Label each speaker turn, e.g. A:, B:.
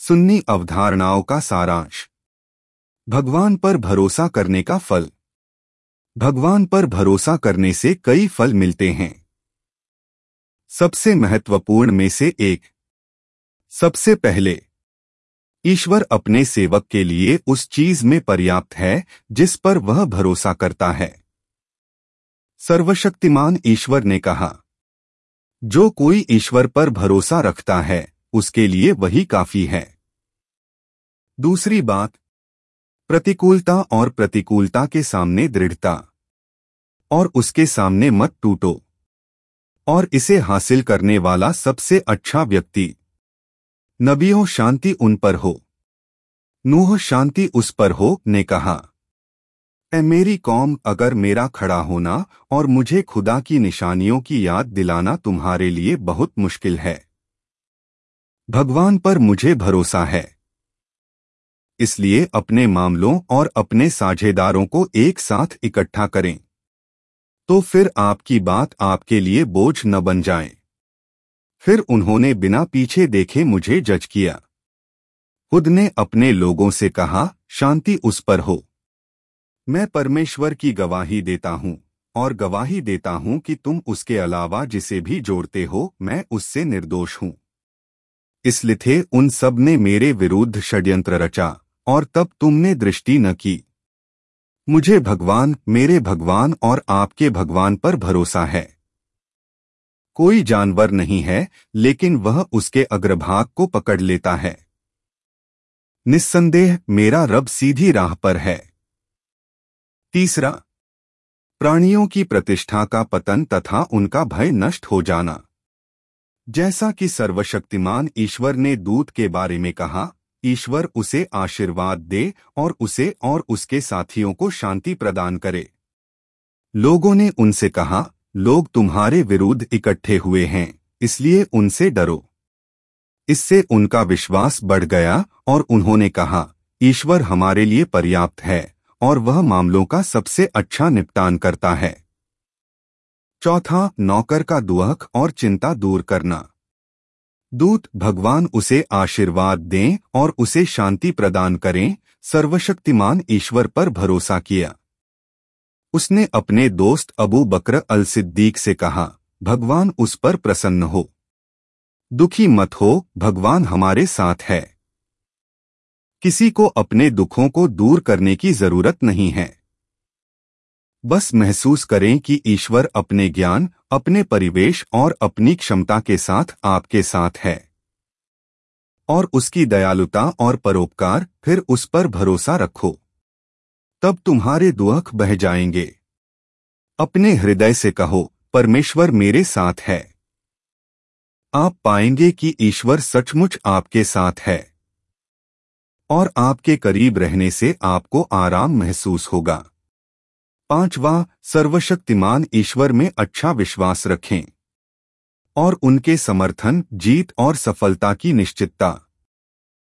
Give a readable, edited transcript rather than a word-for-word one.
A: सुन्नी अवधारणाओं का सारांश। भगवान पर भरोसा करने का फल। भगवान पर भरोसा करने से कई फल मिलते हैं। सबसे महत्वपूर्ण में से एक, सबसे पहले, ईश्वर अपने सेवक के लिए उस चीज में पर्याप्त है जिस पर वह भरोसा करता है। सर्वशक्तिमान ईश्वर ने कहा, जो कोई ईश्वर पर भरोसा रखता है उसके लिए वही काफी है। दूसरी बात, प्रतिकूलता और प्रतिकूलता के सामने दृढ़ता, और उसके सामने मत टूटो, और इसे हासिल करने वाला सबसे अच्छा व्यक्ति। नबियों शांति उन पर हो, नूह शांति उस पर हो, ने कहा, ऐ मेरी कौम, अगर मेरा खड़ा होना और मुझे खुदा की निशानियों की याद दिलाना तुम्हारे लिए बहुत मुश्किल है। भगवान पर मुझे भरोसा है, इसलिए अपने मामलों और अपने साझेदारों को एक साथ इकट्ठा करें, तो फिर आपकी बात आपके लिए बोझ न बन जाए। फिर उन्होंने बिना पीछे देखे मुझे जज किया। खुद ने अपने लोगों से कहा, शांति उस पर हो। मैं परमेश्वर की गवाही देता हूँ और गवाही देता हूँ कि तुम उसके अलावा जिसे भी जोड़ते हो मैं उससे निर्दोष हूँ। इसलिए उन सब ने मेरे विरुद्ध षड्यंत्र रचा और तब तुमने दृष्टि न की। मुझे भगवान, मेरे भगवान और आपके भगवान पर भरोसा है। कोई जानवर नहीं है लेकिन वह उसके अग्रभाग को पकड़ लेता है। निस्संदेह मेरा रब सीधी राह पर है। तीसरा, प्राणियों की प्रतिष्ठा का पतन तथा उनका भय नष्ट हो जाना। जैसा कि सर्वशक्तिमान ईश्वर ने दूत के बारे में कहा, ईश्वर उसे आशीर्वाद दे और उसे और उसके साथियों को शांति प्रदान करे। लोगों ने उनसे कहा, लोग तुम्हारे विरुद्ध इकट्ठे हुए हैं, इसलिए उनसे डरो। इससे उनका विश्वास बढ़ गया और उन्होंने कहा, ईश्वर हमारे लिए पर्याप्त है और वह मामलों का सबसे अच्छा निपटान करता है। चौथा, नौकर का दुख और चिंता दूर करना। दूत भगवान उसे आशीर्वाद दें और उसे शांति प्रदान करें, सर्वशक्तिमान ईश्वर पर भरोसा किया। उसने अपने दोस्त अबू बकर अल सिद्दीक से कहा, भगवान उस पर प्रसन्न हो। दुखी मत हो, भगवान हमारे साथ है। किसी को अपने दुखों को दूर करने की जरूरत नहीं है। बस महसूस करें कि ईश्वर अपने ज्ञान, अपने परिवेश और अपनी क्षमता के साथ आपके साथ है, और उसकी दयालुता और परोपकार, फिर उस पर भरोसा रखो। तब तुम्हारे दुख बह जाएंगे। अपने हृदय से कहो, परमेश्वर मेरे साथ है। आप पाएंगे कि ईश्वर सचमुच आपके साथ है और आपके करीब रहने से आपको आराम महसूस होगा। पांचवा, सर्वशक्तिमान ईश्वर में अच्छा विश्वास रखें और उनके समर्थन, जीत और सफलता की निश्चितता।